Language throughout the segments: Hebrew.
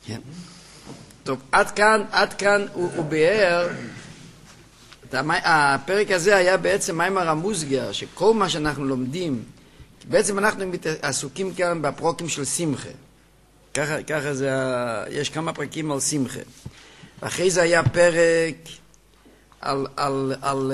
כן. טוב, עד כאן הוא ביאר, הפרק הזה היה בעצם מיימר המוסגר, שכל מה שאנחנו לומדים, בעצם אנחנו עסוקים כאן בפרוקים של שמחה. ככה זה, יש כמה פרקים על שמחה. ואחרי זה היה פרק על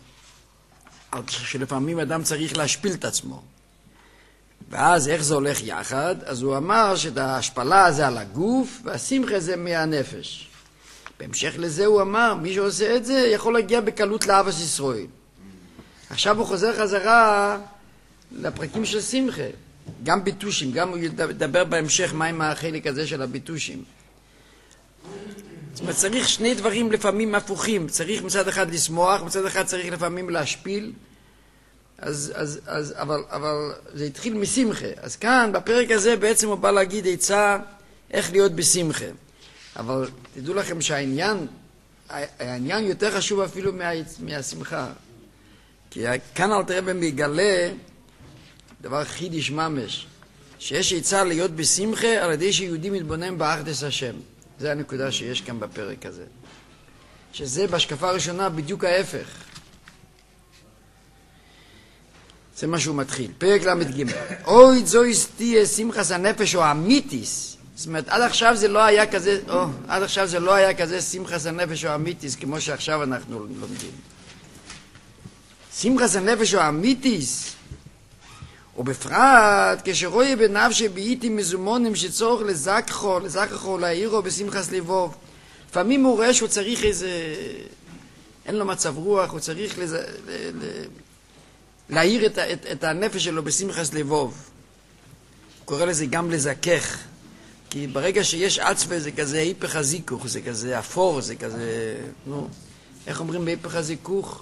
שלפעמים אדם צריך להשפיל את עצמו. ואז איך זה הולך יחד? אז הוא אמר שההשפלה זה על הגוף והשמחה זה מהנפש. בהמשך לזה הוא אמר, מי שעושה את זה יכול להגיע בקלות לאהבת ישראל. עכשיו הוא חוזר חזרה לפרקים של שמחה. גם ביטושים, גם הוא ידבר בהמשך מה עם החלק הזה של הביטושים. זאת אומרת, צריך שני דברים לפעמים הפוכים. צריך מצד אחד לשמוח, מצד אחד צריך לפעמים להשפיל. אבל זה התחיל משמחה. אז כאן, בפרק הזה, בעצם הוא בא להגיד עצה איך להיות בשמחה. אבל תדעו לכם שהעניין יותר חשוב אפילו מהשמחה. כי כאן אלתר רבי מגלה דבר חידש ממש, שיש עצה להיות בשמחה על ידי שיהודי מתבונן באחדות השם. זה הנקודה שיש כאן בפרק הזה. שזה בהשקפה הראשונה בדיוק ההפך. זה מה שהוא מתחיל. פרק למד ג' אוי זויס תהיה שמחת הנפש או אמיתיס. זאת אומרת, עד עכשיו זה לא היה כזה שמחת הנפש או אמיתיס, כמו שעכשיו אנחנו לומדים. שמחת הנפש או אמיתיס, ובפרט כשרואה בנפשי בעיתי מזומונים שצורך לזכחו להעירו בשמחת לבוב. לפעמים הוא רואה שהוא צריך אין לו מצב רוח, הוא צריך להעיר את הנפש שלו בשמחת לבוב. הוא קורא לזה גם לזכך. כי ברגע שיש עצבה זה כזה היפך הזיכוך, זה כזה אפור, זה כזה, איך אומרים בהיפך הזיכוך?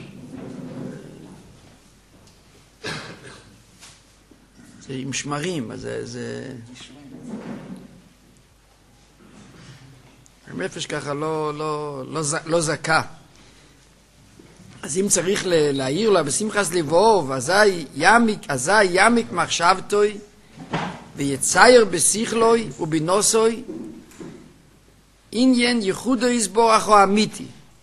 זה עם שמרים, אז זה... הנפש ככה לא זכה. אז אם צריך להעיר לה בשמחת לבוב, אזי ימיק מחשבתוי, ויצייר בשכלוי ובנוסוי, עניין ייחודו יסבורך או אמיתי.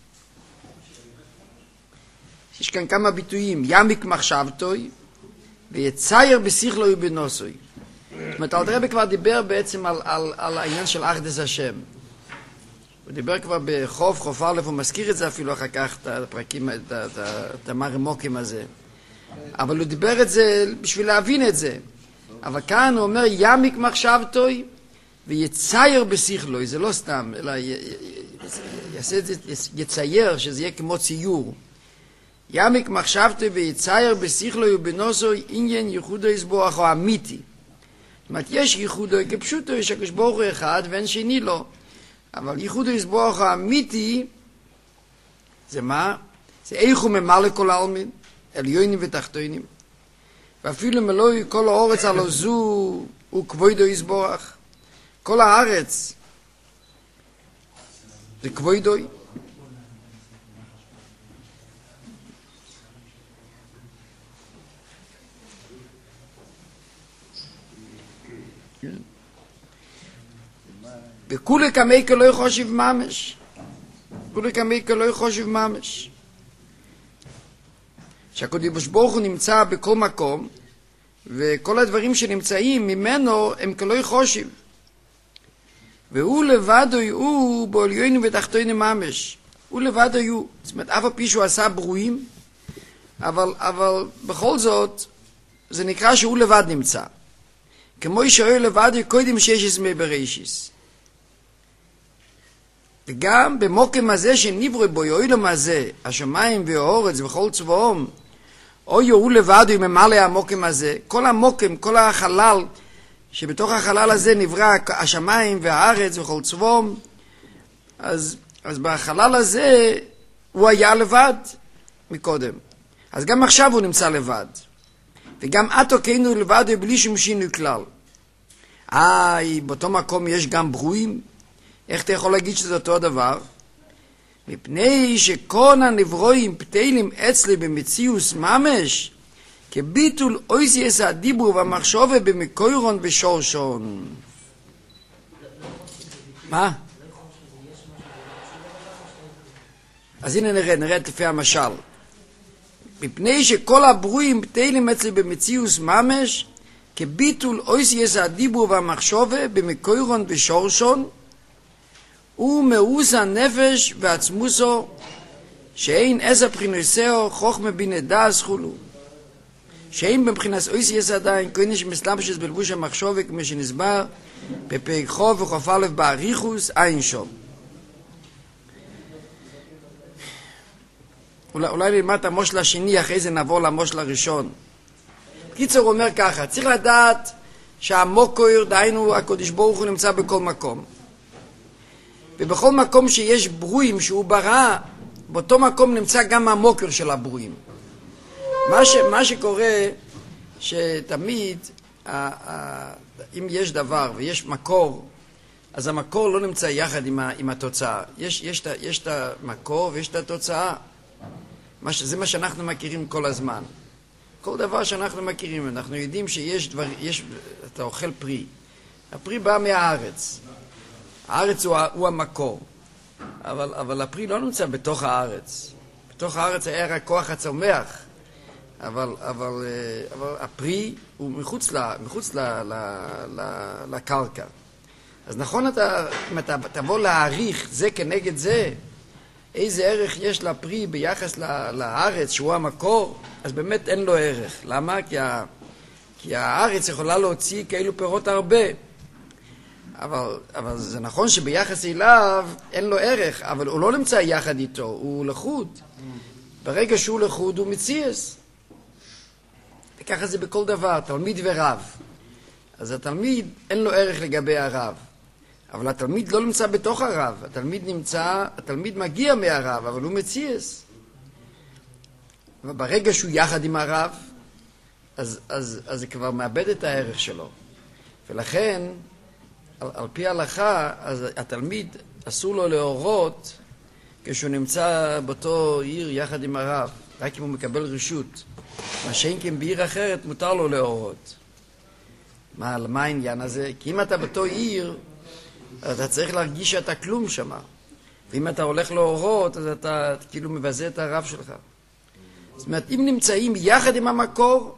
יש כאן כמה ביטויים, ימיק מחשבתוי, ויצייר בשכלוי ובנוסוי. זאת אומרת, אלתר רבי כבר דיבר בעצם על העניין של אחדות השם. הוא דיבר כבר חוף א', הוא מזכיר את זה אפילו אחר כך, את הפרקים, את המרמוקים הזה. אבל הוא דיבר את זה בשביל להבין את זה. אבל כאן הוא אומר, ימיק מחשבתוי ויצייר בשכלוי, זה לא סתם, אלא יעשה את זה, יצייר, שזה יהיה כמו ציור. ימיק מחשבתוי ויצייר בשכלוי ובנוסוי, עניין ייחודו יסבורך או אמיתי. זאת אומרת, יש ייחודו כפשוטו, יש הקדוש ברוך הוא אחד ואין שני לו. אבל ייחודו יסבורך או אמיתי, זה מה? זה איך הוא ממלא כל העלמין, עליונים ותחתונים. ואפילו מלואי כל האורץ הלא זו הוא כבודו יסבורך. כל הארץ זה כבודו. וכולי כמי כלוי חושב ממש. כולי כמי כלוי חושב ממש. שהקדוש ברוך הוא נמצא בכל מקום, וכל הדברים שנמצאים ממנו הם כלוי חושב. והוא לבדו הוא בעליונים ותחתונים ממש. הוא לבדו הוא. זאת אומרת, אף הפי שהוא עשה ברואים, אבל בכל זאת, זה נקרא שהוא לבד נמצא. כמו שהוא לבדו קודם שיש הסמי בראשיס. וגם במוקם הזה שנברא בו יועילום הזה, השמיים והאורץ וכל צבאום, או יהוא לבד הוא ממלא המוקם הזה, כל המוקם, כל החלל, שבתוך החלל הזה נברא השמיים והארץ וכל צבאום, אז בחלל הזה הוא היה לבד מקודם. אז גם עכשיו הוא נמצא לבד. וגם עתו כינו לבד בלי שום שינוי כלל. באותו מקום יש גם ברואים, איך אתה יכול להגיד שזה אותו הדבר? מפני שכל הנברואים פתילים אצלי במציאוס ממש, כביטול אויסייס הדיבור והמחשבה במקוירון ושורשון. מה? אז הנה נראה לפי המשל. מפני שכל הברואים בטלים אצלי במציאוס ממש, כביטול אויסייס הדיבור והמחשבה במקוירון ושורשון, ומאוס הנפש ועצמוסו, שאין עשר בחינוסו חוכמה בינה דעת חולו. שאין מבחינת אויסייס עדיין, כהנה שמסלבשת בלבוש המחשבה, כמו שנסבר, בפרק חוב וחוף א' באריכוס, אין שום. אולי נלמד את המושל השני, אחרי זה נעבור למושל הראשון. קיצור הוא אומר ככה, צריך לדעת שהמוקר, דהיינו הקדוש ברוך הוא נמצא בכל מקום. ובכל מקום שיש ברואים שהוא ברא, באותו מקום נמצא גם המוקר של הברואים. מה שקורה, שתמיד, אם יש דבר ויש מקור, אז המקור לא נמצא יחד עם התוצאה. יש את המקור ויש את התוצאה. זה מה שאנחנו מכירים כל הזמן. כל דבר שאנחנו מכירים, אנחנו יודעים שיש דבר, אתה אוכל פרי. הפרי בא מהארץ. הארץ הוא המקור. אבל הפרי לא נמצא בתוך הארץ. בתוך הארץ היה רק כוח הצומח. אבל הפרי הוא מחוץ לקרקע. אז נכון, אם אתה תבוא להעריך זה כנגד זה, איזה ערך יש לפרי ביחס לארץ שהוא המקור, אז באמת אין לו ערך. למה? כי הארץ יכולה להוציא כאלו פירות הרבה. אבל זה נכון שביחס אליו אין לו ערך, אבל הוא לא נמצא יחד איתו, הוא לחוד. ברגע שהוא לחוד הוא מציאס. וככה זה בכל דבר, תלמיד ורב. אז התלמיד אין לו ערך לגבי הרב. אבל התלמיד לא נמצא בתוך הרב, התלמיד מגיע מהרב, אבל הוא מציאס. וברגע שהוא יחד עם הרב, אז זה כבר מאבד את הערך שלו. ולכן, על פי ההלכה, אז התלמיד אסור לו להורות כשהוא נמצא באותו עיר יחד עם הרב, רק אם הוא מקבל רשות. מה שאין כן בעיר אחרת מותר לו להורות. מה העניין הזה? כי אם אתה באותו עיר, אתה צריך להרגיש שאתה כלום שם. ואם אתה הולך להורות, אז אתה כאילו מבזה את הרב שלך. זאת אומרת, אם נמצאים יחד עם המקור,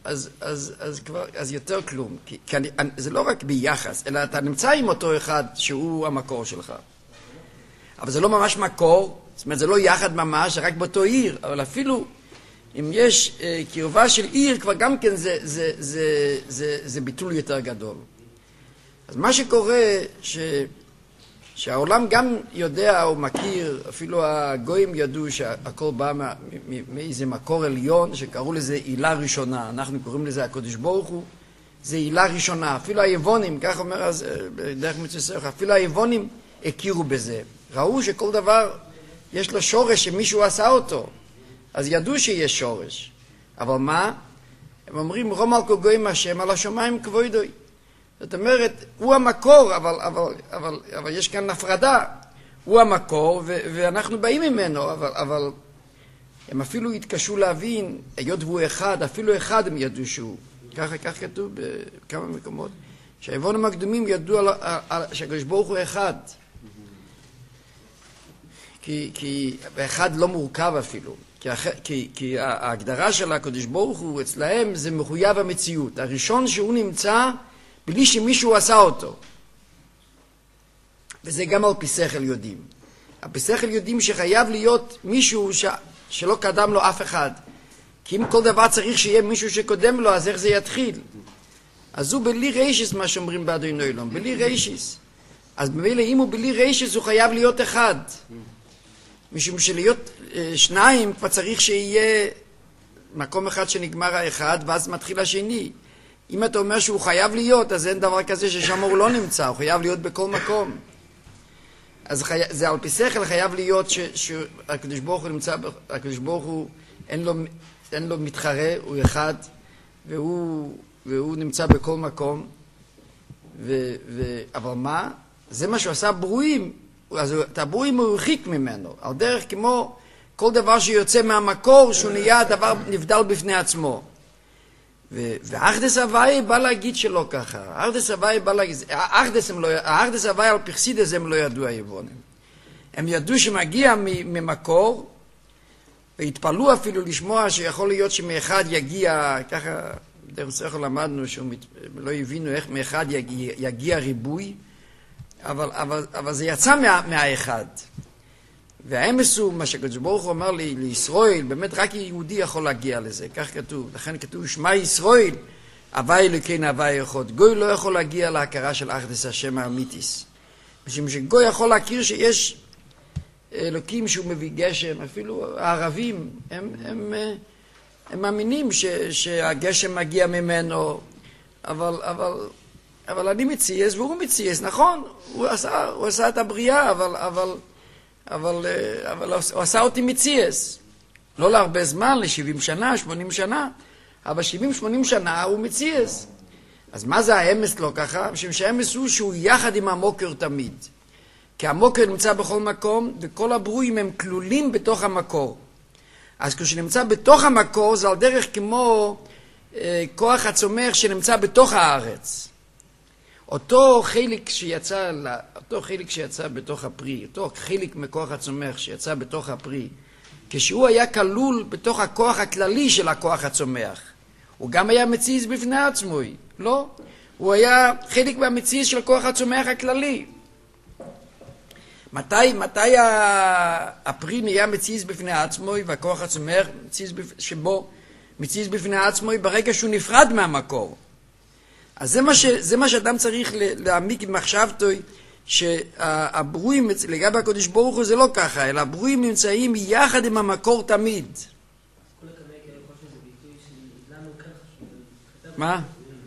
אז יותר כלום. כי זה לא רק ביחס, אלא אתה נמצא עם אותו אחד שהוא המקור שלך. אבל זה לא ממש מקור, זאת אומרת, זה לא יחד ממש, רק באותו עיר. אבל אפילו אם יש קרבה של עיר, כבר גם כן זה ביטול יותר גדול. אז מה שקורה, שהעולם גם יודע או מכיר, אפילו הגויים ידעו שהכל בא מאיזה מקור עליון, שקראו לזה עילה ראשונה. אנחנו קוראים לזה הקדוש ברוך הוא, זה עילה ראשונה. אפילו היוונים, כך אומר אז דרך מצוות, אפילו היוונים הכירו בזה. ראו שכל דבר יש לו שורש שמישהו עשה אותו. אז ידעו שיש שורש. אבל מה? הם אומרים, רום על כל גויים השם, על השמיים כבודוי. זאת אומרת, הוא המקור, אבל יש כאן הפרדה. הוא המקור, ואנחנו באים ממנו, אבל הם אפילו התקשו להבין, היות והוא אחד, אפילו אחד הם ידעו שהוא. כך כתוב בכמה מקומות, שהיוונים הקדומים ידעו שהקדוש ברוך הוא אחד. כי אחד לא מורכב אפילו. כי ההגדרה של הקדוש ברוך הוא אצלהם זה מחויב המציאות. הראשון שהוא נמצא בלי שמישהו עשה אותו. וזה גם על פי שכל יודעים. על פי שכל יודעים שחייב להיות מישהו שלא קדם לו אף אחד. כי אם כל דבר צריך שיהיה מישהו שקודם לו, אז איך זה יתחיל? אז הוא בלי רשיס, מה שאומרים באדוני עולם, בלי רשיס. אז במילא אם הוא בלי רשיס, הוא חייב להיות אחד. משום שלהיות שניים, כבר צריך שיהיה מקום אחד שנגמר האחד, ואז מתחיל השני. אם אתה אומר שהוא חייב להיות, אז אין דבר כזה ששם הוא לא נמצא, הוא חייב להיות בכל מקום. אז זה על פי שכל חייב להיות שהקדוש ברוך הוא נמצא, הקדוש ברוך הוא אין לו מתחרה, הוא אחד, והוא נמצא בכל מקום. אבל מה? זה מה שהוא עשה ברואים. אז את הברואים הוא הרחיק ממנו, על דרך כמו כל דבר שיוצא מהמקור, שהוא נהיה דבר נבדל בפני עצמו. ואחדס הוואי בא להגיד שלא ככה. אחדס הוואי בא להגיד, האחדס הוואי על פרסידס הם לא ידעו היוונים. הם ידעו שמגיע ממקור, והתפלאו אפילו לשמוע שיכול להיות שמאחד יגיע, ככה דרך ספר למדנו שלא הבינו איך מאחד יגיע ריבוי, אבל זה יצא מהאחד. והאמס הוא, מה שקדוש ברוך הוא אמר לישראל, באמת רק יהודי יכול להגיע לזה, כך כתוב. לכן כתוב, שמע ישראל, הווי אלוקינו הווי אחד. גוי לא יכול להגיע להכרה של אחדס השם האמיתיס. משום שגוי יכול להכיר שיש אלוקים שהוא מביא גשם, אפילו הערבים, הם מאמינים שהגשם מגיע ממנו, אבל אני מציאס והוא מציאס, נכון, הוא עשה את הבריאה, אבל הוא עשה אותי מציאס. לא להרבה זמן, ל-70 שנה, 80 שנה, אבל 70-80 שנה הוא מציאס. אז מה זה האמס לא ככה? משום שהאמס הוא שהוא יחד עם המוקר תמיד. כי המוקר נמצא בכל מקום, וכל הברואים הם כלולים בתוך המקור. אז כשנמצא בתוך המקור, זה על דרך כמו כוח הצומח שנמצא בתוך הארץ. אותו חלק שיצא בתוך הפרי, אותו חלק מכוח הצומח שיצא בתוך הפרי, כשהוא היה כלול בתוך הכוח הכללי של הכוח הצומח, הוא גם היה מציז בפני עצמו, לא? הוא היה חלק מהמציז של כוח הצומח הכללי. מתי הפרי נהיה מציז בפני עצמו והכוח הצומח מציז בפני עצמו ברגע שהוא נפרד מהמקור. אז זה מה שאדם צריך להעמיק במחשבתו, שהברואים לגבי הקדוש ברוך הוא זה לא ככה, אלא הברואים נמצאים יחד עם המקור תמיד. מה?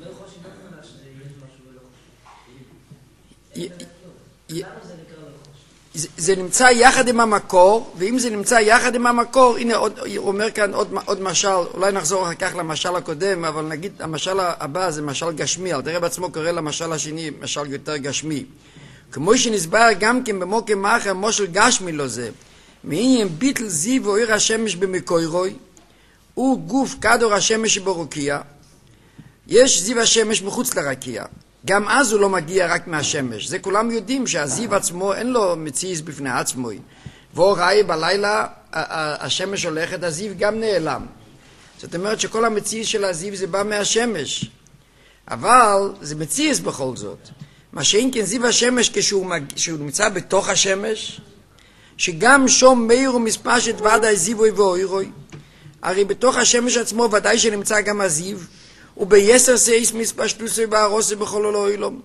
זה נמצא יחד עם המקור, ואם זה נמצא יחד עם המקור, הנה הוא אומר כאן עוד משל, אולי נחזור אחר כך למשל הקודם, אבל נגיד המשל הבא זה משל גשמי, אל תראה בעצמו קורא למשל השני משל יותר גשמי. כמו שנסבר גם כן במוקם מאחר מושל גשמי לו זה, מעניין ביטל זיו ואויר השמש במקוירוי, הוא גוף כדור השמש ברוקיה, יש זיו השמש מחוץ לרקיע. גם אז הוא לא מגיע רק מהשמש. זה כולם יודעים שהזיו עצמו אין לו מציז בפני עצמו. ואור ראי בלילה השמש הולכת, הזיו גם נעלם. זאת אומרת שכל המציז של הזיו זה בא מהשמש. אבל זה מציז בכל זאת. מה שאין כן זיו השמש כשהוא נמצא בתוך השמש, שגם שום מאיר ומספשת ודאי זיווי ואוירוי. הרי בתוך השמש עצמו ודאי שנמצא גם הזיו, וביסר סייס מספשטוסי והרוסי בכל אלוהילום.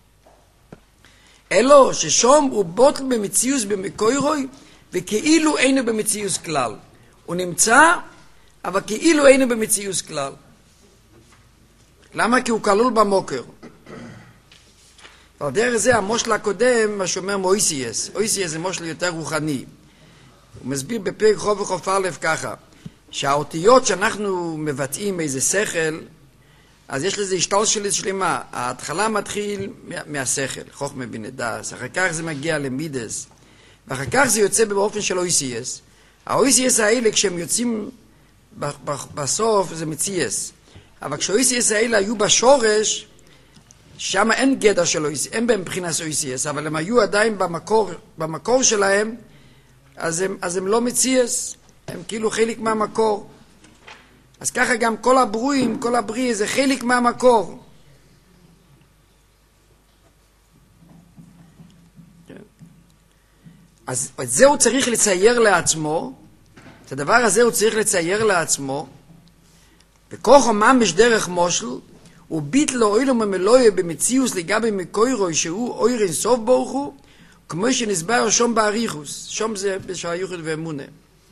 אלו ששום הוא בוטל במציאוס במקוירוי, וכאילו אינו במציאוס כלל. הוא נמצא, אבל כאילו אינו במציאוס כלל. למה? כי הוא כלול במוקר. ועל דרך זה המושל הקודם, מה שאומר מויסייס. מויסייס זה מושל יותר רוחני. הוא מסביר בפרק חוב וחוף א' ככה, שהאותיות שאנחנו מבטאים איזה שכל, אז יש לזה השתלשלות שלמה. ההתחלה מתחיל מהשכל, חוכמה בינה דעת, אחר כך זה מגיע למידס, ואחר כך זה יוצא באופן של אויסייס. האויסייס האלה כשהם יוצאים בסוף זה מציאס. אבל כשאויסייס האלה היו בשורש, שם אין גדר של אויסייס, אין בהם מבחינת אויסייס, אבל הם היו עדיין במקור שלהם, אז הם לא מציאס, הם כאילו חלק מהמקור. אז ככה גם כל הברואים, כל הבריא זה חלק מהמקור. אז את זה הוא צריך לצייר לעצמו, את הדבר הזה הוא צריך לצייר לעצמו, וכוחו ממש דרך מושל, הוא ביט לו אוילו ממלויה במציאוס לגבי מקוירוי שהוא אויר אינסוף ברוך הוא, כמו שנסבר שום באריכוס, שום זה בשייכות ואמונה.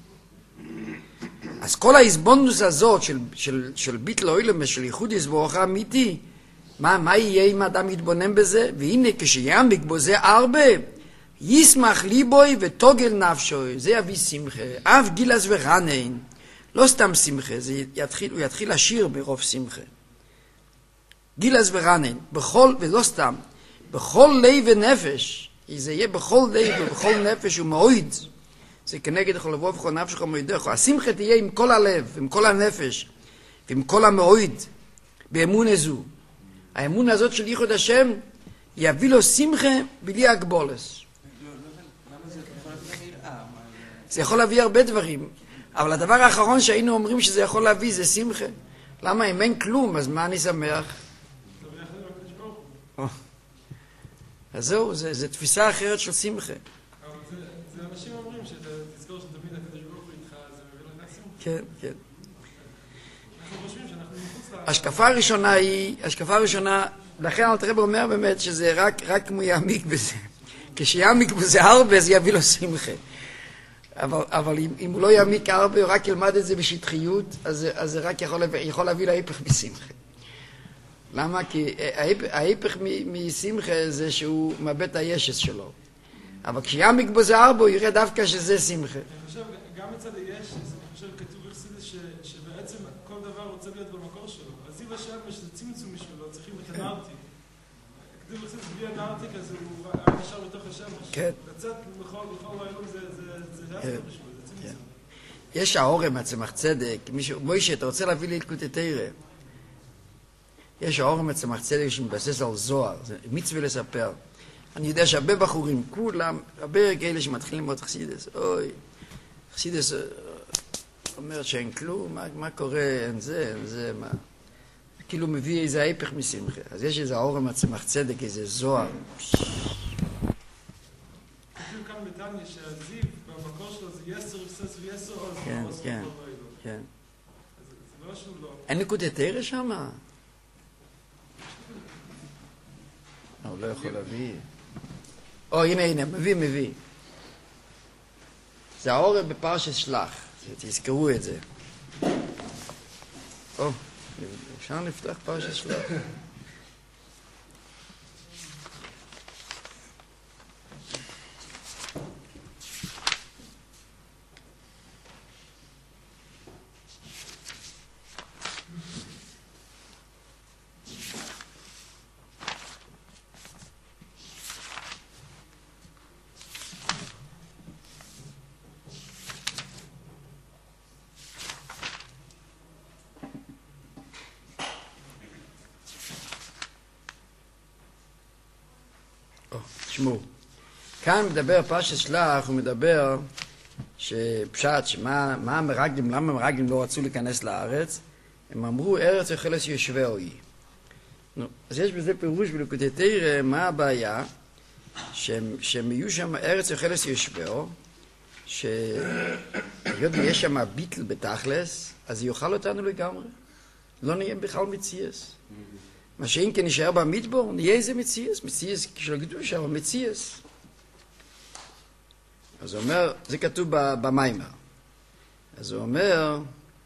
אז כל ההסבונדוס הזאת של ביט לו אוילו של ייחוד יסבורך אמיתי, מה יהיה אם האדם יתבונן בזה? והנה כשיעמיק בו זה הרבה, ישמח ליבוי ותוגל נפשוי, זה יביא שמחה, אף גילס ורנן, לא סתם שמחה, הוא יתחיל לשיר ברוב שמחה. גילס ורנן, ולא סתם, בכל לב ונפש, זה יהיה בכל לב ובכל נפש ומועיד, זה כנגד יכול לבוא וכל נפשך ומועידך, השמחה תהיה עם כל הלב, עם כל הנפש, ועם כל המועיד, באמונה זו. האמונה הזאת של ייחוד השם יביא לו שמחה בלי הגבולס. זה יכול להביא הרבה דברים, אבל הדבר האחרון שהיינו אומרים שזה יכול להביא זה שמחה. למה? אם אין כלום, אז מה אני שמח? אז זהו, זו תפיסה אחרת של שמחה. אבל זה אנשים אומרים שתזכור שתמיד הקדוש ברוך הוא איתך, זה מביא לך שמחה. כן, כן. אנחנו חושבים שאנחנו מחוץ השקפה הראשונה, לכן אלתר אומר באמת שזה רק אם הוא יעמיק בזה. כשיעמיק בזה הרבה, זה יביא לו שמחה. אבל אם הוא לא יעמיק הרבה, הוא רק ילמד את זה בשטחיות, אז זה רק יכול להביא להיפך משמחה. למה? כי ההיפך משמחה זה שהוא מאבד את הישס שלו. אבל כשיעמיק בזה הרבה, הוא יראה דווקא שזה שמחה. אני חושב, גם מצד הישס, אני חושב, כתוב בחסידות שבעצם כל דבר רוצה להיות במקור שלו. אז זיו השמש זה צמצום משלו, צריכים את הנרתיק. כתוב בחסידות, בלי הנרתיק, אז הוא נשאר בתוך השמש. כן. לצאת בכל רעיון זה הסתר בשביל, זה צמצום. יש האורם הצמח צדק, מוישה, אתה רוצה להביא לי ליקוטי תורה. יש האורם הצמח צדק שמתבסס על זוהר, זה מצווה לספר. אני יודע שהרבה בחורים, כולם, הרבה כאלה שמתחילים ללמוד חסידס, אוי, חסידס אומרת שאין כלום, מה קורה, אין זה, מה. כאילו מביא איזה ההיפך משמחה. אז יש איזה האורם הצמח צדק, איזה זוהר. כתוב כאן בתניא שהזיו, במקור שלו זה יסר וסס ויסר עוז. כן. זה לא שהוא לא. אין ליקוטי תורה שם? הוא לא יכול להביא. הנה, מביא. זה האורם בפרשת שלח. תזכרו את זה. אפשר לפתח פרשת שלח. תשמעו, כאן מדבר פרשת שלח, הוא מדבר שפשט, למה המרגלים לא רצו להיכנס לארץ? הם אמרו, ארץ אוכלס יושבהו היא. אז יש בזה פירוש בליקוטי תורה, מה הבעיה? שהם יהיו שם ארץ אוכלס יושבהו, שהיות ויש שם ביטל בתכלס, אז יאכל אותנו לגמרי. לא נהיה בכלל מציאס. מה שאם כן נשאר במדבור, נהיה איזה מציאס של הקדושה, אבל מציאס. אז הוא אומר, זה כתוב במיימר. אז הוא אומר,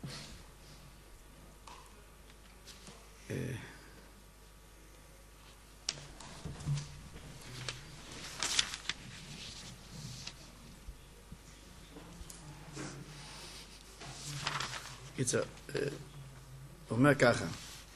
הוא אומר ככה,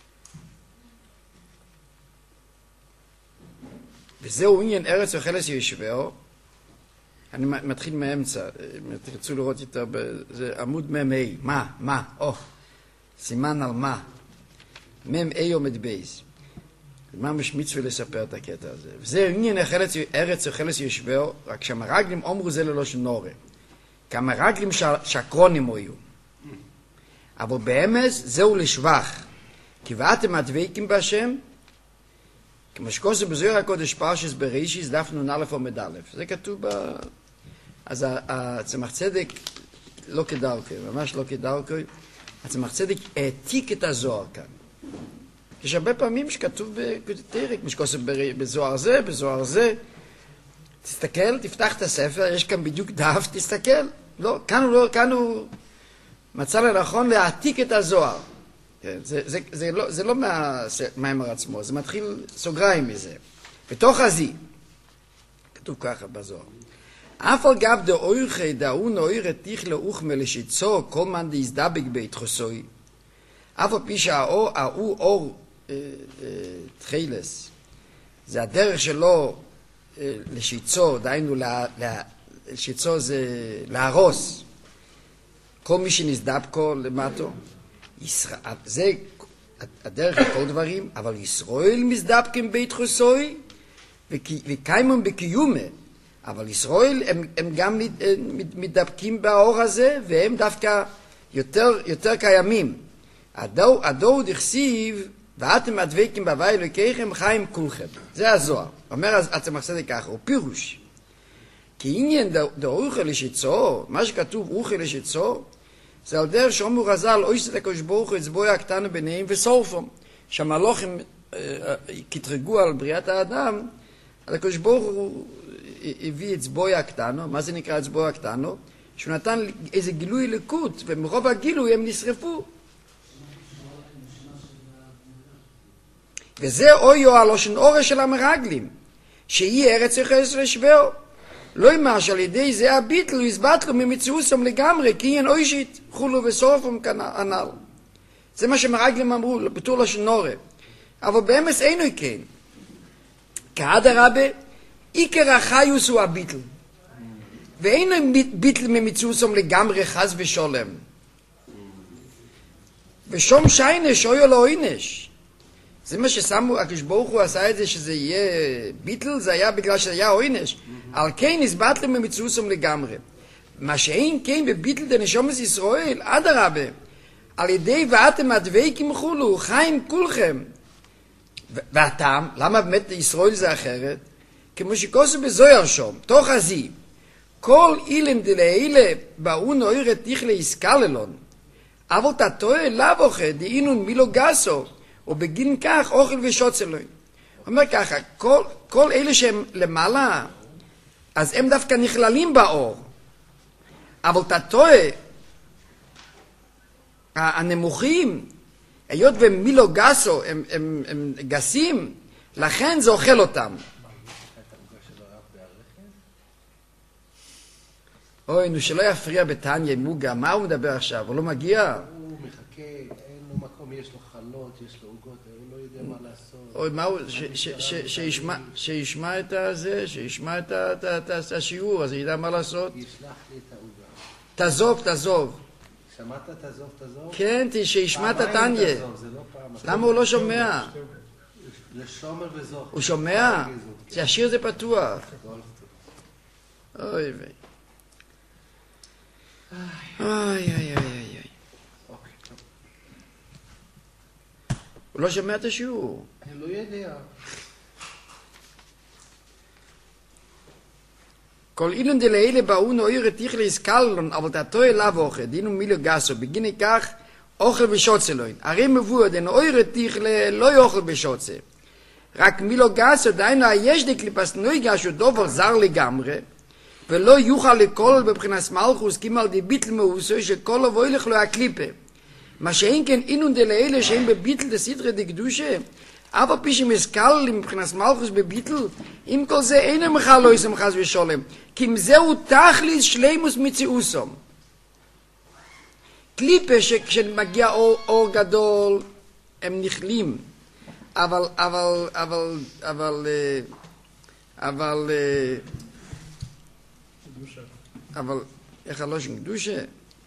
וזהו עניין ארץ אוכלס יושבהו. אני מתחיל מאמצע, אם תרצו לראות יותר, זה עמוד מה, סימן על מה, עומד בייס. מה משמיץ ולספר את הקטע הזה. וזהו עניין ארץ אוכלס יושבהו, רק שהמרגלים אומרו זה ללושן נורא. כי המרגלים שקרונים היו. אבל באמס זהו לשבח, כי ואתם הדבקים בהשם, כמו שכוסו בזוהר הקודש פרשס בראשיס דף נ"א עמוד א', זה כתוב אז הצמח צדק לא כדרכו, ממש לא כדרכו, הצמח צדק העתיק את הזוהר כאן. יש הרבה פעמים שכתוב בקודש כמו שכוסו בזוהר זה, תסתכל, תפתח את הספר, יש כאן בדיוק דף, תסתכל. לא, כאן הוא מצא לנכון להעתיק את הזוהר. זה לא מהמאמר עצמו, זה מתחיל סוגריים מזה. בתוך הזי, כתוב ככה בזוהר, אף על גב דאויכי דאון אוירת תיך לאוכמה לשיצו כל מן דהזדבק בית חוסוי, אף על פי שהאור אור תחילס, זה הדרך שלו לשיצו, דהיינו לשיצו זה להרוס, כל מי שנסדבקו למטו, זה הדרך לכל דברים, אבל ישראל מזדבקים בית חוסוי, וקיימם בקיומה. אבל ישראל הם גם מתדבקים באור הזה, והם דווקא יותר קיימים. הדור דכסיב, ואתם הדבקים בהווי אלוקיכם חיים כולכם. זה הזוהר. אומר עצמך צדק ככה, הוא פירוש. כי עניין דאוכל לשיצור, מה שכתוב אוכל לשיצור, זה על דרך שאומרו רז"ל, אויסט הקדוש ברוך הוא אצבעו הקטנו ביניהם וסורפם. שהמלוכים קטרגו על בריאת האדם, הקדוש ברוך הוא הביא אצבעו הקטנו. מה זה נקרא אצבעו הקטנו? שהוא נתן איזה גילוי לקות, ומרוב הגילוי הם נשרפו. וזה אויו הלושן אורש של המרגלים, שהיא ארץ יחס לשבעו. לא אמר שעל ידי זה הביטלו, הסבטלו ממציאוסם לגמרי, כי אין אוישית, חולו וסורפם הנ"ל. זה מה שמרגלים אמרו, בתור לשון אורה. אבל באמס אינו כן. כעדרבה, עיקר החיוס הוא הביטל. ואינו ביטל ממציאוסם לגמרי חס ושולם. ושום שיינש אויו לא עינש. זה מה ששמו, הקדוש ברוך הוא עשה את זה שזה יהיה ביטל, זה היה בגלל שזה עונש. על כן הסבטלו ממציאוסם לגמרי. מה שאין כן בביטל דנשומת ישראל, אדרבה, על ידי ואתם הדבקים חולו, חיים כולכם. והטעם, למה באמת ישראל זה אחרת? כמו שכוסו בזויר שום, תוך הזי, כל אילן דלאלה באו נוירה תכלה יסקללון, אבל תתוה לבוכה דאינון מילו גסו, ובגין כך אוכל ושוצה לו. אומר ככה, כל אלה שהם למעלה, אז הם דווקא נכללים באור. אבל תתוה, הנמוכים, היות והם מילו גסו, הם גסים, לכן זה אוכל אותם. אוי, נו, שלא יפריע בתניא מוגה, מה הוא מדבר עכשיו? הוא לא מגיע? הוא מחכה, אין לו מקום, יש לו חלות, יש לו עוגות, הוא לא יודע מה לעשות. אוי, מה הוא, שישמע את זה, שישמע את השיעור, אז ידע מה לעשות. ישלח לי את העוגה. תעזוב. שמעת תעזוב? כן, שישמע את התניא. למה הוא לא שומע? לשומר וזוך. הוא שומע? שהשיר זה פתוח. אוי ויי. אוי. הוא לא שומע את השיעור. אני לא יודע. כל אילון דלאלה באו נוירה תכלה יסקללון, אבל תתו אליו אוכל, דינו מילו גסו, בגיני כך אוכל ושוצה לוין. הרי מבוא דן אוירה תכלה לא יאכל בשוצה. רק מילו גסו, דיינו היש דקליפס נוי גשו דובר זר לגמרי, ולא יוכל לכל בבחינס מלכוס, כמל די ביטל מאוסו, שכל אבו ילך לו הקליפה. מה שאין כן אינון דלאלה שהם בביטל דסדרה דקדושה, אבל פי שמסקללים מבחינס מלכוס בביטל, אם כל זה אין מחל לא יסם חס ושולם, כי אם זהו תכליס שלימוס מציאוסום. קליפה שכשמגיע אור גדול, הם נכלים, אבל איך הלושן קדושה?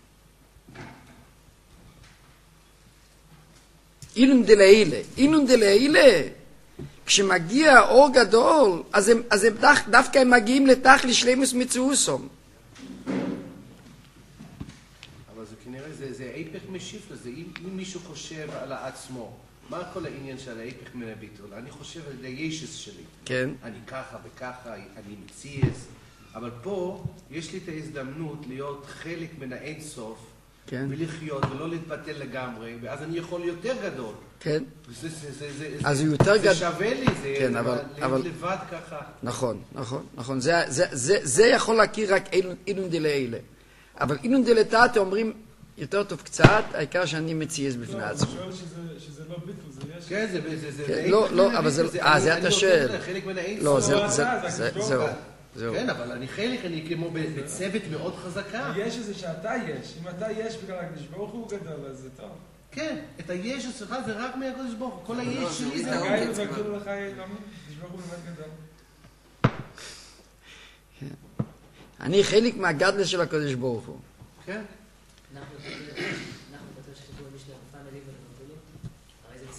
אינון דלאילה, כשמגיע אור גדול, אז הם דווקא הם מגיעים לתכלי שלימוס מציאוסום. אבל זה כנראה, זה היפך משיף לזה. אם מישהו חושב על עצמו, מה כל העניין של ההיפך מן הביטול? אני חושב על הישס שלי. כן. אני ככה וככה, אני מציאס. אבל פה יש לי את ההזדמנות להיות חלק מן האינסוף, כן. ולחיות ולא להתבטל לגמרי, ואז אני יכול יותר גדול. כן. אז הוא יותר גדול. זה שווה לי, זה כן, אבל לבד ככה. נכון. זה יכול להכיר רק אינון דלאילה. אבל אינון דלתת אומרים יותר טוב קצת, העיקר שאני מציאס בפני עצמו. אני שואל שזה לא ביטל, זה יש... כן, זה... לא, אבל זה... זה אתה שואל. חלק מן האינסוף. לא, זהו. כן, אבל אני חלק, אני כמו בצוות מאוד חזקה. יש איזה שאתה יש. אם אתה יש בגלל הקדוש ברוך הוא גדול, אז זה טוב. כן, את היש שלך זה רק מהקדוש ברוך הוא. כל היש שלי זה... הגאילו והגדילו לך יהיה רמי. הקדוש ברוך הוא באמת גדול. אני חלק מהגדלה של הקדוש ברוך הוא. כן. אנחנו בתור שחיתו במשלה, פעם אליו ולמטולים, הרי זה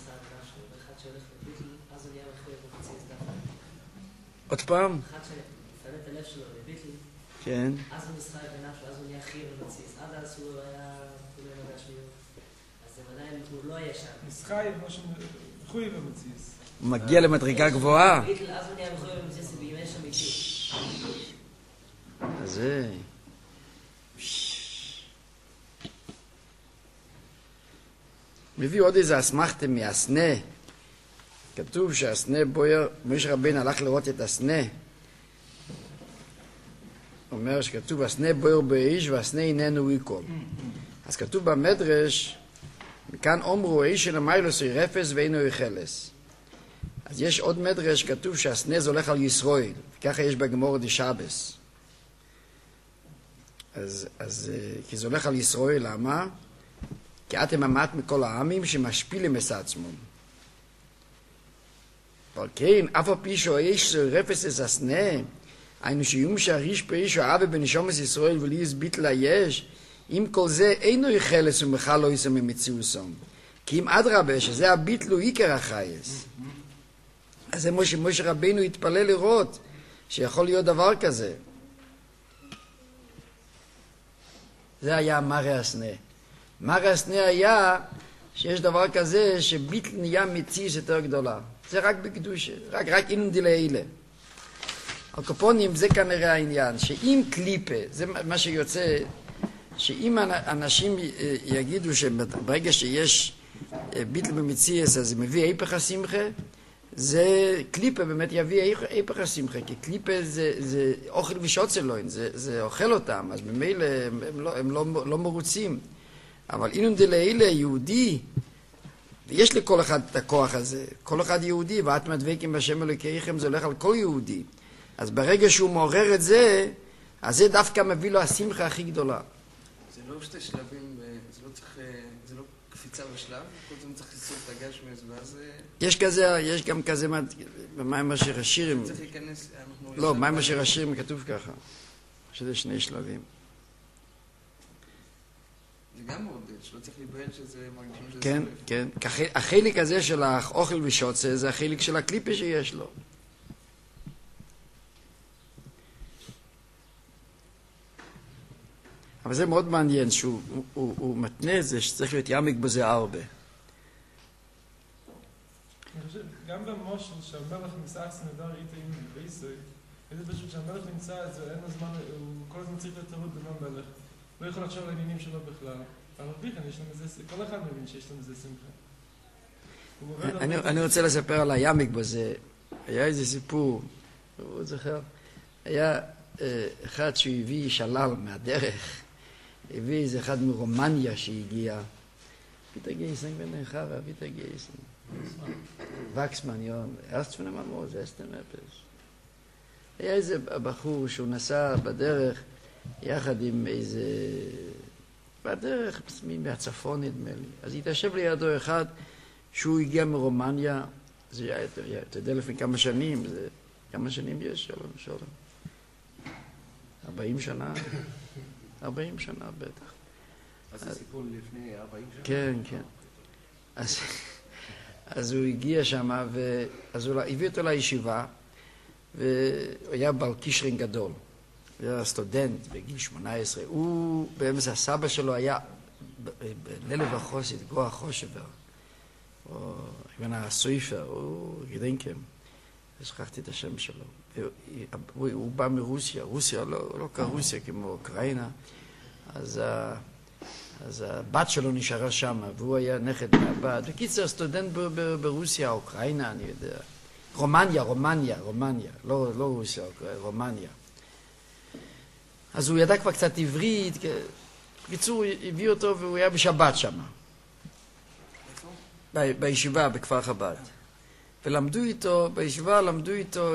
עוד פעם? אחד שמפנה את הלב שלו לביטל, כן. אז הוא משחק בנפשו, אז הוא נהיה חיר ומציס. עד אז הוא היה כולי לגשמיות. אז זה ודאי הוא לא היה שם. משחק, משהו מחוי ומציס. הוא מגיע למדרגה גבוהה. ביטל, אז הוא נהיה מחוי ומציס, בימי שם איתי. אז זה... מביא עוד איזה אסמכתה מהסנה. כתוב שהסנה בויר, משה רבינו הלך לראות את הסנה. אומר שכתוב הסנה בויר באיש והסנה איננו ויקום. אז כתוב במדרש, מכאן אומרו איש של המיילוס היא רפס ואינו היא חלס. אז יש עוד מדרש, כתוב שהסנה זה הולך על ישראל, ככה יש בגמור דשבס. כי זה הולך על ישראל, למה? כי אתם אמרת מכל העמים שמשפילים את עצמם. אבל כן, אף על פי שהאיש רפס את הסנה, היינו שיום שהריש פריש אהבה בנשומס ישראל ולי יסביט לה יש, עם כל זה אינו יחלס ומחל לא יסם מציאוסום. כי אם אדרבה, שזה הביטלו עיקר החייס. אז זה משה רבינו התפלל לראות שיכול להיות דבר כזה. זה היה מראה הסנה. מראה הסנה היה שיש דבר כזה שביטל נהיה מציאוס יותר גדולה. זה רק בקדושה, רק אינון דלעילה. על קופונים זה כנראה העניין, שאם קליפה, זה מה שיוצא, שאם אנשים יגידו שברגע שיש ביטל במציאס, אז זה מביא היפך השמחה, זה קליפה באמת יביא היפך השמחה, כי קליפה זה אוכל ושוצלוין, זה אוכל אותם, אז במילא הם לא מרוצים. אבל אינון דלעילה יהודי, יש לכל אחד את הכוח הזה, כל אחד יהודי, ואת מדבקים בשם אלוקיכם, זה הולך על כל יהודי. אז ברגע שהוא מעורר את זה, אז זה דווקא מביא לו השמחה הכי גדולה. זה לא שתי שלבים, זה לא קפיצה בשלב, כל זה צריך לסוף את הגשמס, ואז... יש גם כזה, במים אשר השירים, צריך להיכנס... לא, מים אשר השירים כתוב ככה, שזה שני שלבים. זה גם מעודד, שלא צריך להיבהל שזה מרגישים שזה... כן, כן. החלק הזה של האוכל ושוצה, זה החלק של הקליפה שיש לו. אבל זה מאוד מעניין שהוא מתנה את זה שצריך להיות יעמיק בזה הרבה. אני חושב, גם במושל שהמלך נמצא סנדר ראית עם ביסוי, איזה פשוט שהמלך נמצא, אין לו זמן, הוא כל הזמן צריך לתרות בנו המלך. לא יכול לחשוב על העניינים שלו בכלל. אבל בכלל יש לנו איזה, כל אחד מבין שיש לנו איזה שמחה. אני רוצה לספר על היעמיק בזה. היה איזה סיפור, הוא זוכר, היה אחד שהוא הביא שלל מהדרך, הביא איזה אחד מרומניה שהגיע, ביטה גייסן בנך וביטה גייסן. וקסמן יום, erst von einem Amos, erst im Eppes. היה איזה בחור שהוא נסע בדרך יחד עם איזה... בדרך מהצפון נדמה לי. אז התיישב לידו אחד שהוא הגיע מרומניה, זה היה, אתה יודע לפני כמה שנים, כמה שנים יש? שלום. 40 שנה? 40 שנה בטח. אז זה סיפור לפני 40 שנה? כן, כן. אז הוא הגיע שם, אז הוא הביא אותו לישיבה, והוא היה בעל קישרין גדול. הוא היה סטודנט בגיל 18. הוא, באמס הסבא שלו היה ללב החוסית, גוח חושבר. או כמובן הסויפר, הוא גדינקם. שכחתי את השם שלו. הוא בא מרוסיה, רוסיה לא כרוסיה כמו אוקראינה. אז הבת שלו נשארה שם, והוא היה נכד מהבת. בקיצר, סטודנט ברוסיה, אוקראינה, אני יודע. רומניה. לא רוסיה, רומניה. אז הוא ידע כבר קצת עברית. בקיצור, הביא אותו והוא היה בשבת שם. בישיבה, בכפר חב"ד. ולמדו איתו, בישיבה למדו איתו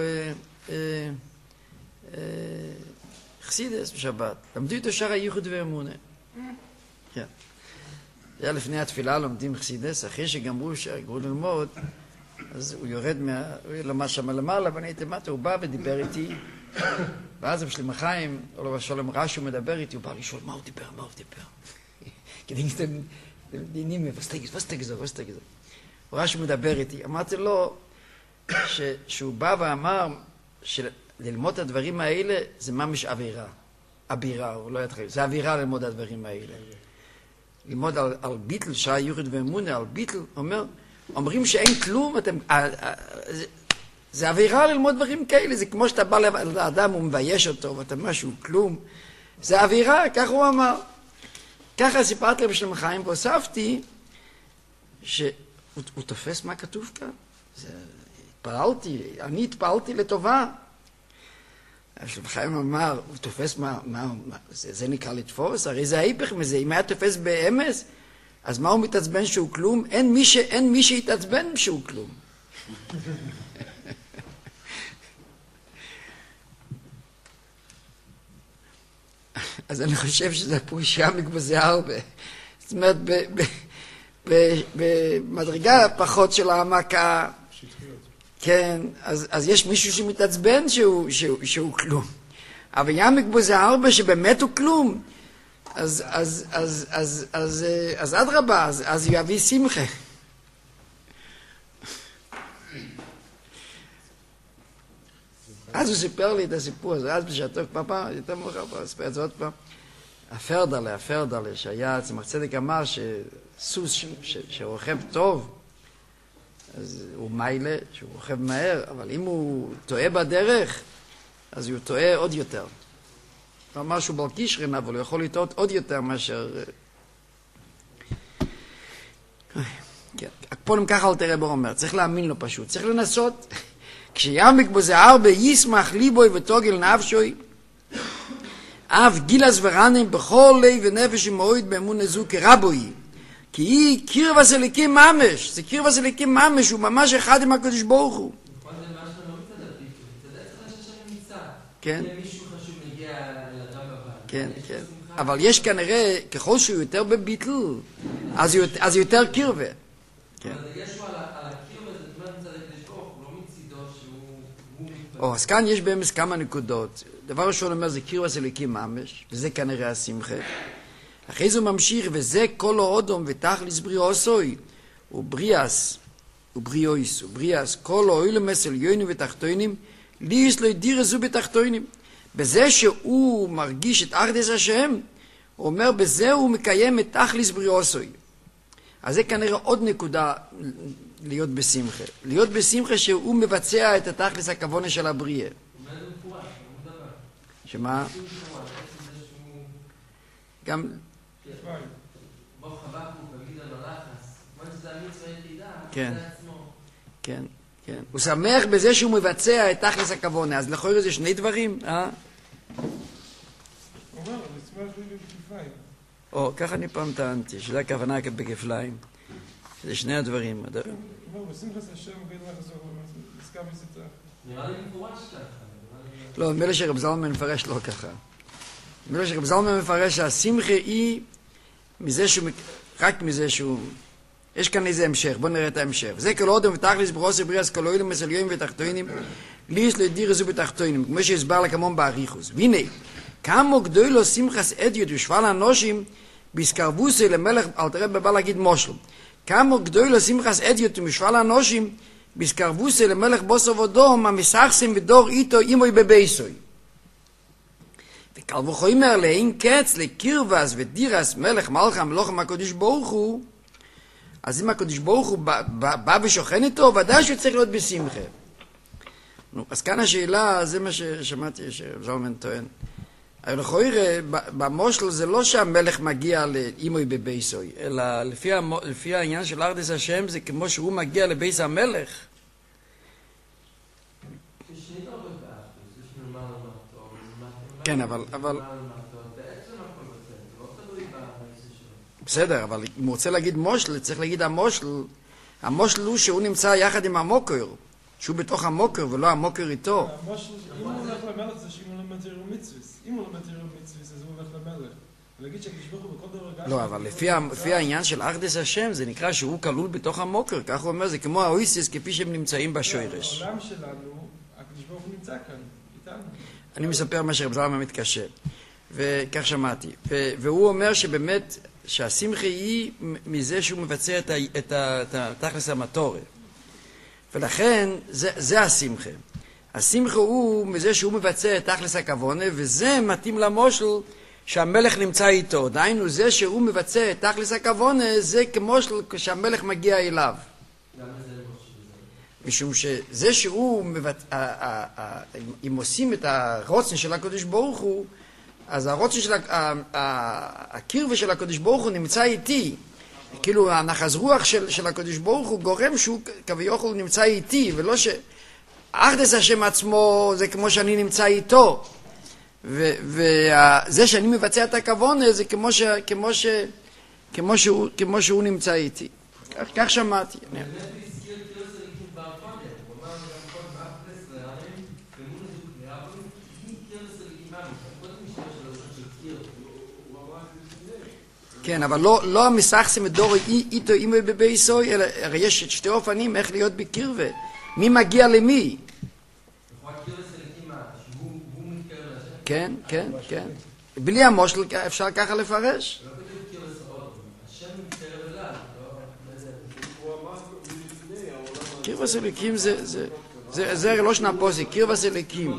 חסידס בשבת. למדו איתו שער הייחוד ואמונה. כן. זה היה לפני התפילה, לומדים חסידס, אחרי שגמרו ללמוד, אז הוא יורד הוא למד שם למעלה, ואני הייתי מטה, הוא בא ודיבר איתי, ואז בשלמה חיים, עולו השולם רש"י, הוא מדבר איתי, הוא בא לשאול, מה הוא דיבר? כדי נימי, וסתגזו. רש"י מדבר איתי, אמרתי לו, שהוא בא ואמר, ללמוד את הדברים האלה זה ממש אווירה. אבירה, הוא לא יתחיל. זה אווירה ללמוד את הדברים האלה. ללמוד על ביטל, שעה יורד ואמונה, על ביטל, אומרים שאין כלום, זה אווירה ללמוד דברים כאלה, זה כמו שאתה בא לאדם ומבייש אותו, ואתה משהו, כלום. זה אווירה, כך הוא אמר. ככה סיפרתי לב שלום חיים, והוספתי שהוא תופס מה כתוב כאן. אני התפעלתי לטובה. שלום חיים אמר, הוא תופס זה נקרא לתפוס? הרי זה ההיפך מזה, אם היה תופס באמס, אז מה הוא מתעצבן שהוא כלום? אין מי שיתעצבן שהוא כלום. אז אני חושב שזה פרושה מגבזה הרבה. זאת אומרת, במדרגה פחות של העמקה, כן, אז יש מישהו שמתעצבן שהוא כלום. אבל ים מגבזה הרבה שבאמת הוא כלום, אז אדרבה, אז יביא שמחה. אז הוא סיפר לי את הסיפור הזה, אז בשעתו פעם, יותר מאוחר פעם, סיפר את זה עוד פעם. הפרדלה, שהיה, צמח צדק אמר שסוס שרוכב טוב, אז הוא מיילה, שהוא רוכב מהר, אבל אם הוא טועה בדרך, אז הוא טועה עוד יותר. הוא אמר שהוא בל קישרין, אבל הוא יכול לטעות עוד יותר מאשר... כן, הקפונים ככה אל תראה בו אומר, צריך להאמין לו פשוט, צריך לנסות... כשיעמק בו זה הרבה ישמח ליבוי ותוגל נפשוי אף גילס ורנים בכל לב ונפש ומועד באמון הזו כרבוי כי היא קרבה סליקים ממש זה קרבה סליקים ממש הוא ממש אחד עם הקדוש ברוך הוא כן כן כן אבל יש כנראה ככל שהוא יותר בביטל אז יותר קרבה כן אז כאן יש באמס כמה נקודות. דבר ראשון אומר, זה קרבה סליקים ממש, וזה כנראה השמחה. אחרי זה הוא ממשיך, וזה כל האודום ותכליס בריאוסוי, ובריאס, ובריאס, כל האוילמס עליונים ותחתונים, לי יש לו דירסו בתחתונים. בזה שהוא מרגיש את אחדס השם, הוא אומר, בזה הוא מקיים את תכליס בריאוסוי. אז זה כנראה עוד נקודה להיות בשמחה. להיות בשמחה שהוא מבצע את התכלס הכוונה של הבריאה. שמה? גם... כן, כן, כן. הוא שמח בזה שהוא מבצע את תכלס הכוונה. אז לכאורה זה שני דברים, אומר, הוא שמח לי בכפליים. ככה אני פעם טענתי, שזה הכוונה בכפליים. זה שני הדברים. כן, הוא בשמחת השם, גדול לחזור, נזכר בסתרה. נראה לי מפורש ככה. לא, מילא שרב זלמן מפרש לא ככה. מילא שרב זלמן מפרש שהשמחה היא רק מזה שהוא... יש כאן איזה המשך, בואו נראה את ההמשך. זה כל אודם ותכלס ברוס בריאס כל אוילם מסליונים ותחתונים, ליש לדיר זו בתחתונים, כמו שהסבר לכמון באריכוס. והנה, כמה גדולו שמחס אדיות ושפל אנושים, בהסקרבוסי למלך, אל תראה בבא להגיד מושל. כמה גדולו שמחס אדיות ושפל אנושים, בהסקרבוסי למלך בוסו ודום, המסחסים בדור איתו אימוי בבייסוי. וקל וחומר לאין קץ לקרבס ודירס מלך מלך המלוכם הקדוש ברוך הוא, אז אם הקדוש ברוך הוא בא ושוכן איתו, ודאי שהוא צריך להיות בשמחה. אז כאן השאלה, זה מה ששמעתי שזלמן טוען. אבל לכאורה, במושל זה לא שהמלך מגיע לאימוי בבייסוי, אלא לפי העניין של ארדס השם, זה כמו שהוא מגיע לבייס המלך. כן, אבל... בסדר, אבל אם הוא רוצה להגיד מושל, צריך להגיד המושל. המושל הוא שהוא נמצא יחד עם המוקר, שהוא בתוך המוקר ולא המוקר איתו. המושל, אם הוא הולך למלך זה שאם הוא לא מתיר מצווס. אם הוא לא מתיר מצווס, אז הוא הולך למלך. ולהגיד שהקדוש הוא בכל דרגה... לא, אבל לפי העניין של ארדס השם, זה נקרא שהוא כלול בתוך המוקר. כך הוא אומר, זה כמו האויסיס כפי שהם נמצאים בשורש. בעולם שלנו, הקדוש ברוך הוא נמצא כאן, איתנו. אני מספר מה שרב זלמן מתקשה. וכך שמעתי. והוא אומר שבאמת... שהשמחה היא מזה שהוא מבצע את התכלס המטורי. ולכן, זה השמחה. השמחה הוא מזה שהוא מבצע את תכלס הכוונה, וזה מתאים למושל שהמלך נמצא איתו. דהיינו, זה שהוא מבצע את תכלס הכוונה, זה כמו שהמלך מגיע אליו. משום שזה שהוא אם עושים את הרוצן של הקדוש ברוך הוא, אז הרוצן של הקרבה של הקדוש ברוך הוא נמצא איתי. כאילו הנחס רוח של הקדוש ברוך הוא גורם שהוא כביכול נמצא איתי, ולא שאחדס השם עצמו זה כמו שאני נמצא איתו. וזה שאני מבצע את הכוונה זה כמו שהוא נמצא איתי. כך שמעתי. כן, אבל לא המסכסים את דורי איתו אימו בבייסוי, אלא הרי יש שתי אופנים איך להיות בקרבה. מי מגיע למי? כן, כן, כן. בלי המושל אפשר ככה לפרש. קרבה סליקים זה לא שנה פוסי, קרבה סליקים.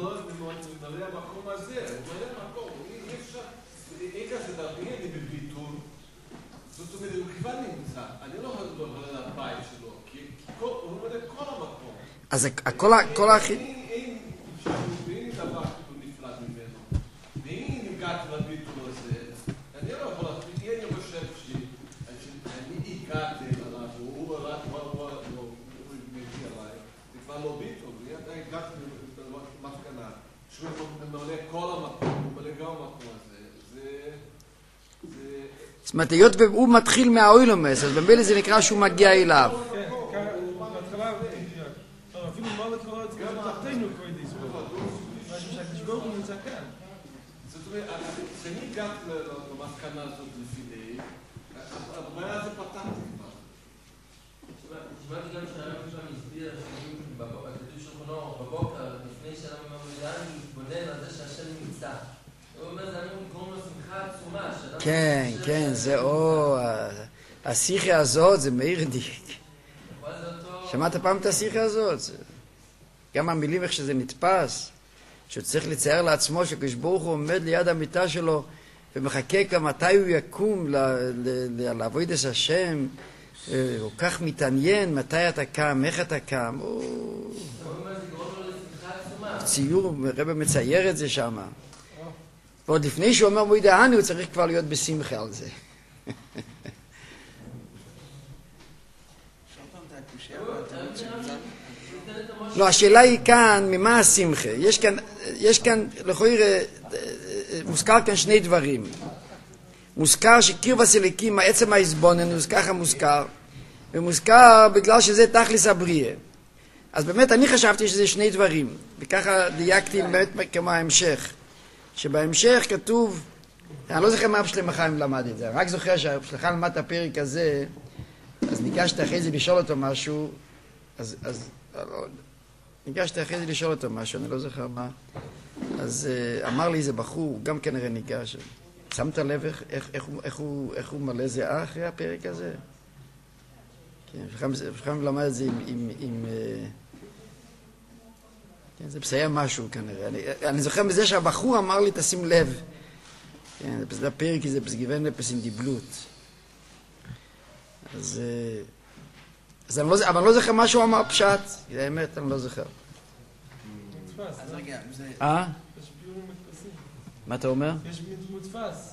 אז כל האחים... ואין דבר כאילו נפלט ממנו, ואם הגעתי לביטול הזה, אני לא יכול להחליט, אני חושב שאני הגעתי אליו, הוא מביא עליי, זה כבר לא ביטול, אני הגעתי למסקנה, שהוא ממלא כל המקום, הוא ממלא גם המקום הזה, זאת אומרת, היות והוא מתחיל מהאוילומס, אז במילא זה נקרא שהוא מגיע אליו. אפילו מה לקרוא את זה גם תחתינו קוידי סבור. משהו שהקדוש הוא נמצא כאן. זאת אומרת, כשאני הגעתי למסקנה הזאת לפי הבעיה זה פתרתי כבר. שמעתי גם שהרב שם הסביר בכתוב שולחנו בבוקר, לפני שהרב ממלידן להתבונן על זה שהשם נמצא. הוא אומר, זה אמור לגרום לו שמחה עצומה. כן, כן, זה השיחה הזאת, זה מאירדיק. שמעת פעם את השיחה הזאת? גם המילים איך שזה נתפס, שהוא צריך לצייר לעצמו שקדוש ברוך הוא עומד ליד המיטה שלו ומחכה מתי הוא יקום לעבודת השם, הוא כך מתעניין מתי אתה קם, איך אתה קם. ציור, רבא מצייר את זה שם. ועוד לפני שהוא אומר מוידעני הוא צריך כבר להיות בשמחה על זה. לא, השאלה היא כאן, ממה השמחה? יש כאן, לכאורה, מוזכר כאן שני דברים. מוזכר שקרבה סליקים, עצם ההסבונן, ככה מוזכר, ומוזכר בגלל שזה תכלס הבריאה. אז באמת אני חשבתי שזה שני דברים, וככה דייקתי באמת כמו ההמשך. שבהמשך כתוב, אני לא זוכר מה אבא שלם החיים למד את זה, רק זוכר שהשלחה למד את הפרק הזה, אז ניגשתי אחרי זה לשאול אותו משהו, ניגשתי אחרי זה לשאול אותו משהו, אני לא זוכר מה. אז אמר לי איזה בחור, גם כנראה ניגש. שמת לב איך הוא מלא זהה אחרי הפרק הזה? כן, שכם למד את זה עם כן, זה מסיים משהו כנראה. אני זוכר מזה שהבחור אמר לי, תשים לב. כן, זה הפרק הזה, בסגיוון לפסים דיבלות. אז אבל אני לא זוכר מה שהוא אמר פשט, זה האמת, אני לא זוכר. אז רגע, זה... יש ביורים מדפסים. מה אתה אומר? יש מודפס.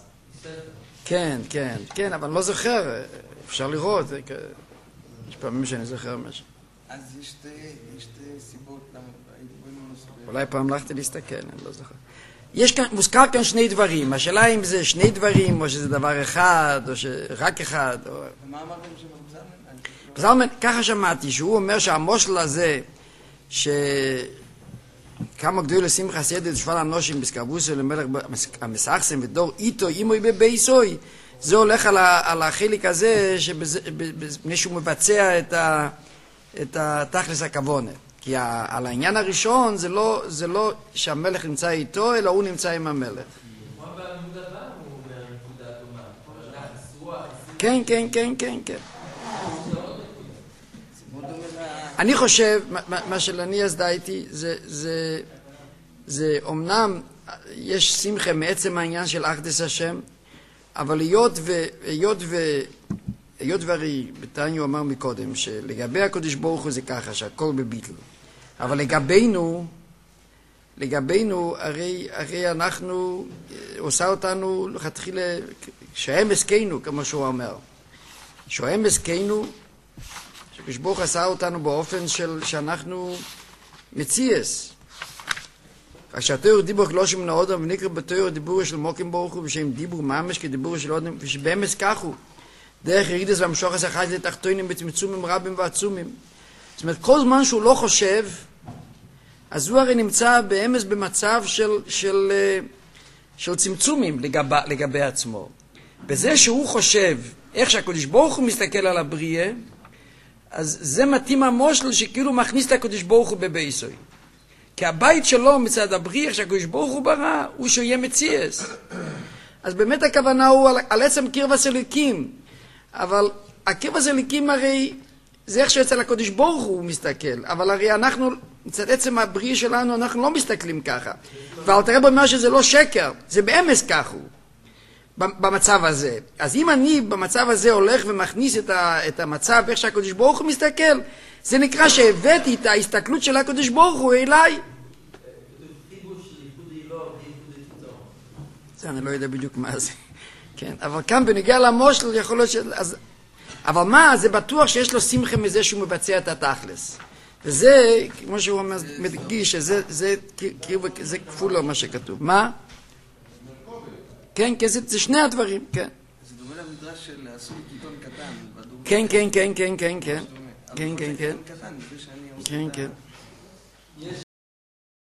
כן, אבל אני לא זוכר, אפשר לראות, יש פעמים שאני זוכר משהו. אז יש שתי סיבות למה... אולי פעם הלכתי להסתכל, אני לא זוכר. מוזכר כאן שני דברים, השאלה אם זה שני דברים, או שזה דבר אחד, או שרק אחד. ומה אמרתם שבזלמן? בזלמן, ככה שמעתי, שהוא אומר שהמושל הזה, כמה גדול לשמחה סיידת שפל אנושים בסקרבוסו למלך המסכסם ודור איתו אימוי בבייסוי, זה הולך על החלק הזה, שבני שהוא מבצע את התכלס הכוונה. כי על העניין הראשון זה לא שהמלך נמצא איתו, אלא הוא נמצא עם המלך. כן. זה מאוד דומה אני חושב, מה שלני עזדה איתי, זה אומנם יש שמחה מעצם העניין של אחדות השם, אבל היות והרי בתניא אמר מקודם, שלגבי הקדוש ברוך הוא זה ככה, שהכל בביטל. אבל לגבינו, הרי אנחנו, עושה אותנו לכתחילה, שהם עסקנו, כמו שהוא אומר. שהם עסקנו, שקדוש ברוך עשה אותנו באופן שאנחנו מציאס. כשהתורה דיבור לא שם נעודם, ונקרא בתורה דיבור של מוקים ברוך הוא, ושהם דיבור ממש כדיבור של אודם, ושבאמס ככו, דרך ירידס והמשוחס החד לתחתונים בצמצומים רבים ועצומים. זאת אומרת, כל זמן שהוא לא חושב, אז הוא הרי נמצא באמס במצב של צמצומים לגבי עצמו. בזה שהוא חושב, איך שהקדוש ברוך הוא מסתכל על הבריאה, אז זה מתאים המושל שכאילו מכניס את הקדוש ברוך הוא בבייסוי. כי הבית שלו מצד הבריאה, איך שהקדוש ברוך הוא ברא, הוא שיהיה מציאס. אז באמת הכוונה הוא על עצם קרבס אליקים. אבל הקרבס אליקים הרי זה איך שאצל הקדוש ברוך הוא מסתכל. אבל הרי אנחנו, מצד עצם הבריאה שלנו, אנחנו לא מסתכלים ככה. ואל תראה במה שזה לא שקר, זה באמס כך הוא. במצב הזה. אז אם אני במצב הזה הולך ומכניס את המצב איך שהקדוש ברוך הוא מסתכל, זה נקרא שהבאתי את ההסתכלות של הקדוש ברוך הוא אליי. זה אני לא יודע בדיוק מה זה. כן, אבל כאן בנגיע למושל יכול להיות אבל מה, זה בטוח שיש לו שמחה מזה שהוא מבצע את התכלס. וזה, כמו שהוא מדגיש, שזה כפול לו מה שכתוב. מה? כן, זה שני הדברים, כן. זה דומה למדרש של עשוי קיטון קטן. כן. כן. כן. קטן, לפי שאני עושה. כן. יש